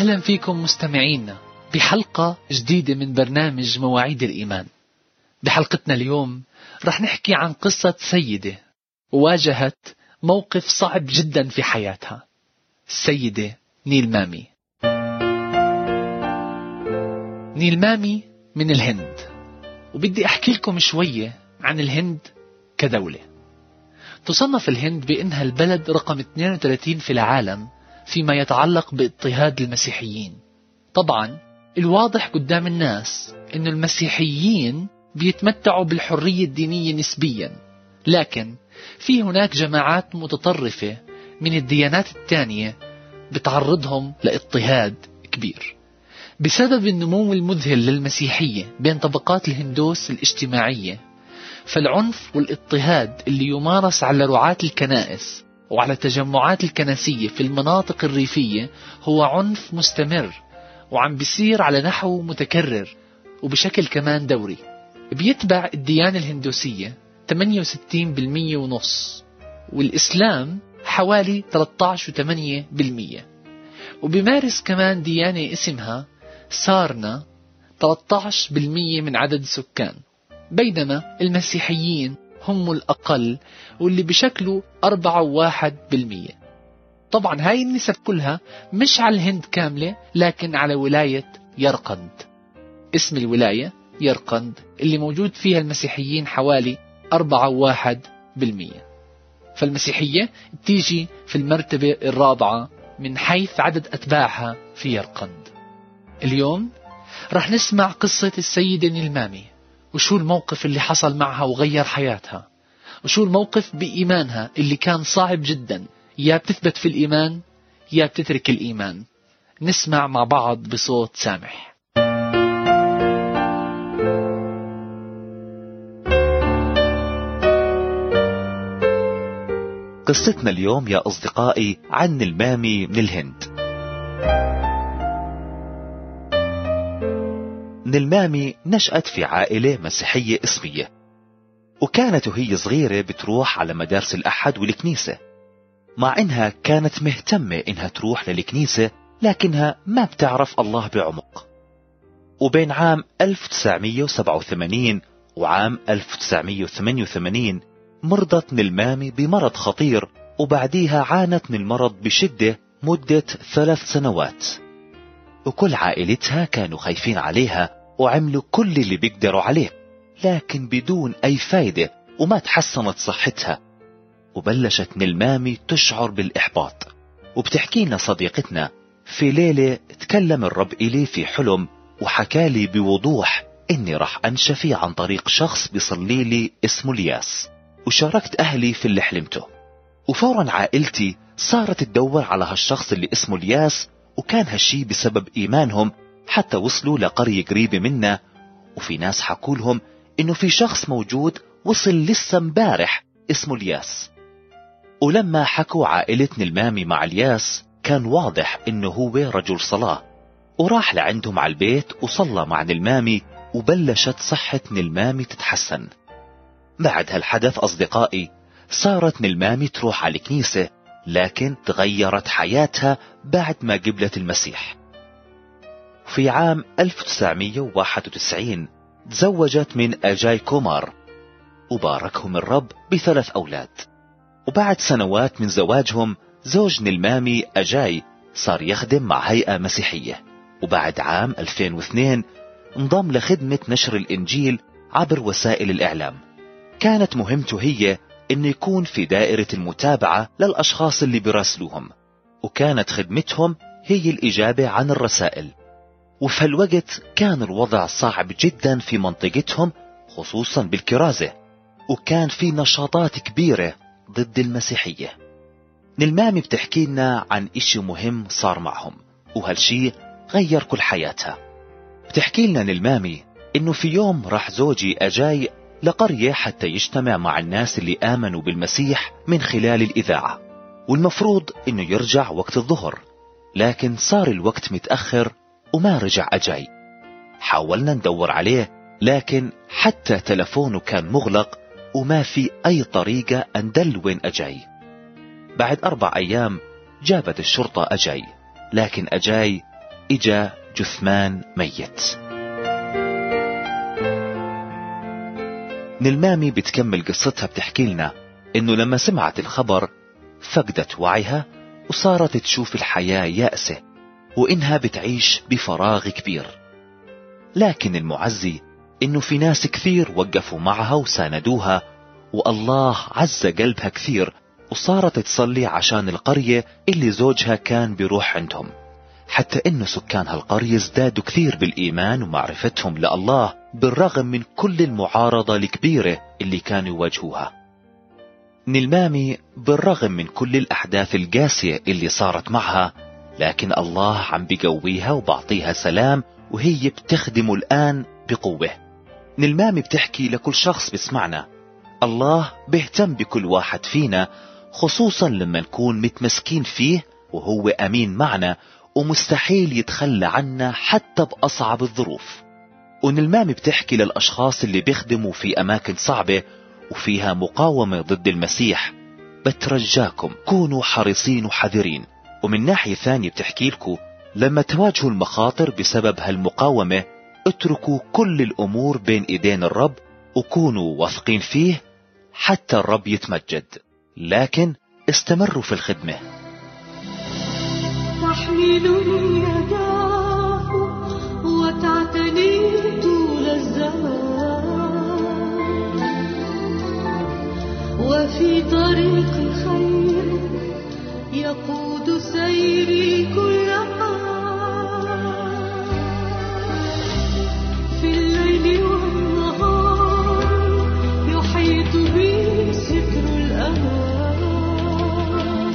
أهلا فيكم مستمعينا بحلقة جديدة من برنامج مواعيد الإيمان. بحلقتنا اليوم رح نحكي عن قصة سيدة واجهت موقف صعب جدا في حياتها، السيدة نيل مامي. نيل مامي من الهند، وبدي أحكي لكم شوية عن الهند كدولة. تصنف الهند بأنها البلد رقم 32 في العالم فيما يتعلق باضطهاد المسيحيين. طبعا الواضح قدام الناس أن المسيحيين بيتمتعوا بالحرية الدينية نسبيا، لكن في هناك جماعات متطرفة من الديانات الثانية بتعرضهم لاضطهاد كبير بسبب النمو المذهل للمسيحية بين طبقات الهندوس الاجتماعية. فالعنف والاضطهاد اللي يمارس على رعاة الكنائس وعلى التجمعات الكنسية في المناطق الريفية هو عنف مستمر وعم بيصير على نحو متكرر وبشكل كمان دوري. بيتبع الديانة الهندوسية 68% ونص، والإسلام حوالي 13.8%، وبيمارس كمان ديانة اسمها سارنا 13% من عدد السكان، بينما المسيحيين هم الأقل واللي بشكلوا 4.1%. طبعا هاي النسب كلها مش على الهند كاملة، لكن على ولاية يرقند. اسم الولاية يرقند اللي موجود فيها المسيحيين حوالي 4.1%. فالمسيحية بتيجي في المرتبة الرابعة من حيث عدد أتباعها في يرقند. اليوم رح نسمع قصة السيدة نيل مامي، وشو الموقف اللي حصل معها وغير حياتها، وشو الموقف بإيمانها اللي كان صعب جدا. يا بتثبت في الإيمان يا بتترك الإيمان. نسمع مع بعض بصوت سامح. قصتنا اليوم يا أصدقائي عن نيل مامي من الهند. نيل مامي نشأت في عائلة مسيحية اسمية، وكانت وهي صغيرة بتروح على مدارس الأحد والكنيسة، مع إنها كانت مهتمة إنها تروح للكنيسة لكنها ما بتعرف الله بعمق. وبين عام 1987 وعام 1988 مرضت نيل مامي بمرض خطير، وبعديها عانت من المرض بشدة مدة 3 سنوات. وكل عائلتها كانوا خايفين عليها وعملوا كل اللي بيقدروا عليه، لكن بدون أي فايدة، وما تحسنت صحتها. وبلشت نيل مامي تشعر بالإحباط، وبتحكي لنا صديقتنا في ليلة تكلم الرب إلي في حلم وحكالي بوضوح إني رح أنشفي عن طريق شخص بيصلي لي اسمه الياس، وشاركت أهلي في اللي حلمته. وفورا عائلتي صارت تدور على هالشخص اللي اسمه الياس، وكان هالشي بسبب إيمانهم حتى وصلوا لقرية قريبة منا، وفي ناس حكوا لهم إنه في شخص موجود وصل لسه مبارح اسمه الياس. ولما حكوا عائلة نيل مامي مع الياس كان واضح إنه هو رجل صلاة، وراح لعندهم على البيت وصلى مع نيل مامي، وبلشت صحة نيل مامي تتحسن. بعد هالحدث أصدقائي صارت نيل مامي تروح على الكنيسة، لكن تغيرت حياتها بعد ما قبلت المسيح. في عام 1991 تزوجت من أجاي كومار، وباركهم الرب ب3 أولاد. وبعد سنوات من زواجهم زوج نيل مامي أجاي صار يخدم مع هيئة مسيحية، وبعد عام 2002 انضم لخدمة نشر الإنجيل عبر وسائل الإعلام. كانت مهمته هي إنه يكون في دائرة المتابعة للأشخاص اللي براسلوهم، وكانت خدمتهم هي الإجابة عن الرسائل. وفي هالوقت كان الوضع صعب جدا في منطقتهم، خصوصا بالكرازة، وكان في نشاطات كبيرة ضد المسيحية. نيل مامي بتحكي لنا عن إشي مهم صار معهم، وهالشي غير كل حياتها. بتحكي لنا نيل مامي إنه في يوم راح زوجي أجاي لقرية حتى يجتمع مع الناس اللي آمنوا بالمسيح من خلال الإذاعة، والمفروض إنه يرجع وقت الظهر، لكن صار الوقت متأخر وما رجع أجاي. حاولنا ندور عليه، لكن حتى تلفونه كان مغلق وما في أي طريقة أندل وين أجاي. بعد 4 أيام جابت الشرطة أجاي، لكن أجاي إجا جثمان ميت. نلمامي بتكمل قصتها بتحكي لنا إنه لما سمعت الخبر فقدت وعيها وصارت تشوف الحياة يأسة وإنها بتعيش بفراغ كبير. لكن المعزي إنه في ناس كثير وقفوا معها وساندوها، والله عز قلبها كثير وصارت تصلي عشان القرية اللي زوجها كان بيروح عندهم، حتى إنه سكان هالقرية ازدادوا كثير بالإيمان ومعرفتهم لله بالرغم من كل المعارضة الكبيرة اللي كانوا يواجهوها. نلمامي بالرغم من كل الأحداث القاسية اللي صارت معها، لكن الله عم بيقويها وبعطيها سلام وهي بتخدمه الآن بقوة. نلمامي بتحكي لكل شخص بسمعنا الله بيهتم بكل واحد فينا، خصوصا لما نكون متمسكين فيه وهو أمين معنا ومستحيل يتخلى عنا حتى بأصعب الظروف. ونلمامي بتحكي للأشخاص اللي بيخدموا في أماكن صعبة وفيها مقاومة ضد المسيح، بترجاكم كونوا حريصين وحذرين. ومن ناحية ثانية بتحكي لكم لما تواجهوا المخاطر بسبب هالمقاومة اتركوا كل الأمور بين إيدين الرب وكونوا واثقين فيه حتى الرب يتمجد، لكن استمروا في الخدمة. تحملني يداه وتعتني طول الزمان، وفي طريق الخير يقود سيري كل حال. في الليل والنهار يحيط بي ستر الأمان،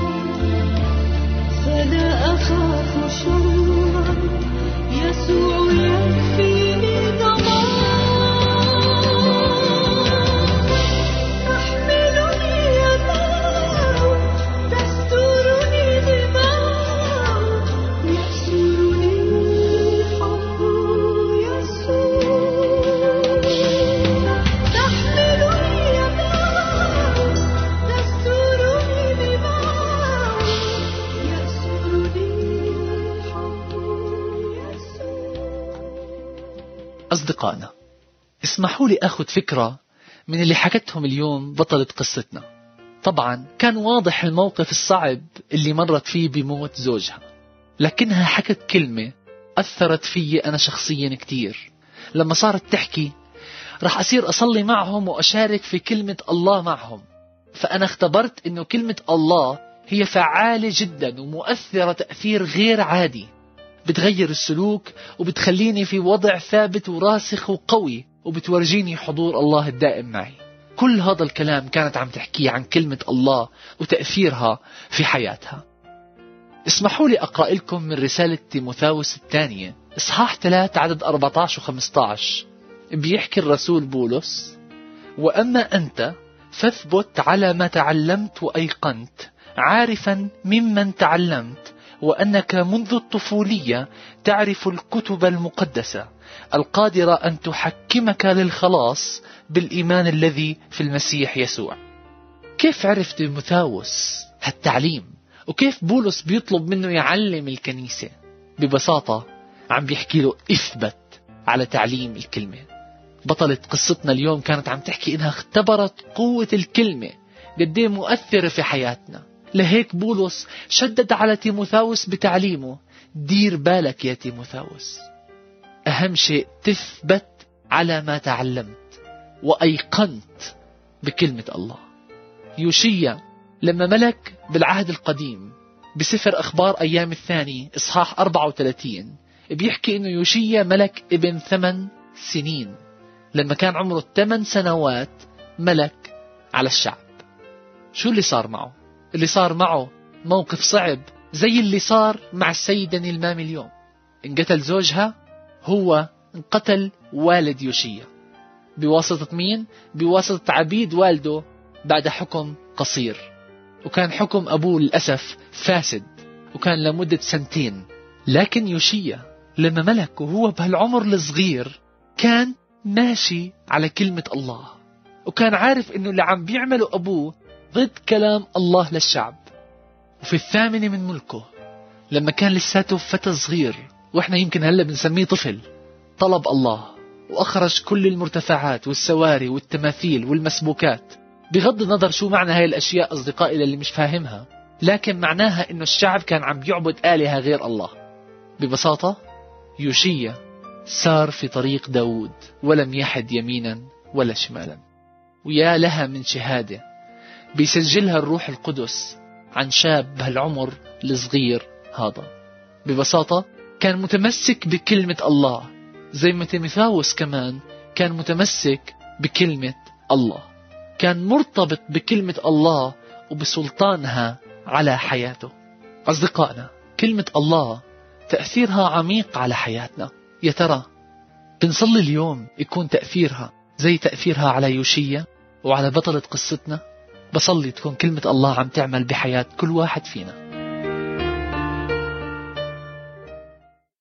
فلا أخاف شرا يسوع يكفيني ضمان. تحملني يداه تسترني دماء، يسرني حب يسوع. تحملني يداه تسترني دماء، يسرني حب يسوع. أصدقائنا، اسمحوا لي أخذ فكرة من اللي حكتهم اليوم بطلة قصتنا. طبعا كان واضح الموقف الصعب اللي مرت فيه بموت زوجها، لكنها حكت كلمة أثرت في أنا شخصيا كتير. لما صارت تحكي رح أصير أصلي معهم وأشارك في كلمة الله معهم، فأنا اختبرت أنه كلمة الله هي فعالة جدا ومؤثرة تأثير غير عادي، بتغير السلوك وبتخليني في وضع ثابت وراسخ وقوي، وبتورجيني حضور الله الدائم معي. كل هذا الكلام كانت عم تحكي عن كلمة الله وتأثيرها في حياتها. اسمحوا لي أقرأ لكم من رسالة تيموثاوس الثانية إصحاح 3 عدد 14 و15. بيحكي الرسول بولس: وأما أنت فاثبت على ما تعلمت وأيقنت، عارفا ممن تعلمت، وأنك منذ الطفولية تعرف الكتب المقدسة القادرة أن تحكمك للخلاص بالإيمان الذي في المسيح يسوع. كيف عرف تيموثاوس هالتعليم؟ وكيف بولس بيطلب منه يعلم الكنيسة؟ ببساطة عم بيحكي له اثبت على تعليم الكلمة. بطلة قصتنا اليوم كانت عم تحكي إنها اختبرت قوة الكلمة قديه مؤثرة في حياتنا. لهيك بولس شدد على تيموثاوس بتعليمه: دير بالك يا تيموثاوس، أهم شيء تثبت على ما تعلمت وأيقنت بكلمة الله. يوشيا لما ملك بالعهد القديم بسفر أخبار أيام الثاني إصحاح 34 بيحكي إنه يوشيا ملك ابن 8 سنين. لما كان عمره 8 سنوات ملك على الشعب. شو اللي صار معه؟ اللي صار معه موقف صعب زي اللي صار مع السيدة نلمامي اليوم. انقتل زوجها، هو انقتل والد يوشيا. بواسطة مين؟ بواسطة عبيد والده بعد حكم قصير، وكان حكم أبوه للأسف فاسد، وكان لمدة 2 سنين. لكن يوشيا لما ملك وهو بهالعمر الصغير كان ماشي على كلمة الله، وكان عارف إنه اللي عم بيعمله أبوه ضد كلام الله للشعب. وفي 8 من ملكه لما كان لساته فتى صغير، وإحنا يمكن هلأ بنسميه طفل، طلب الله وأخرج كل المرتفعات والسواري والتماثيل والمسبوكات. بغض النظر شو معنى هاي الأشياء أصدقائي اللي مش فاهمها، لكن معناها إنه الشعب كان عم يعبد آلهة غير الله. ببساطة يوشيا سار في طريق داود ولم يحد يمينا ولا شمالا. ويا لها من شهادة بيسجلها الروح القدس عن شاب بهالعمر الصغير هذا. ببساطة كان متمسك بكلمة الله، زي ما تيموثاوس كمان كان متمسك بكلمة الله، كان مرتبط بكلمة الله وبسلطانها على حياته. أصدقائنا، كلمة الله تأثيرها عميق على حياتنا. يا ترى بنصلي اليوم يكون تأثيرها زي تأثيرها على يوشيا وعلى بطلة قصتنا؟ بصلي تكون كلمة الله عم تعمل بحياة كل واحد فينا.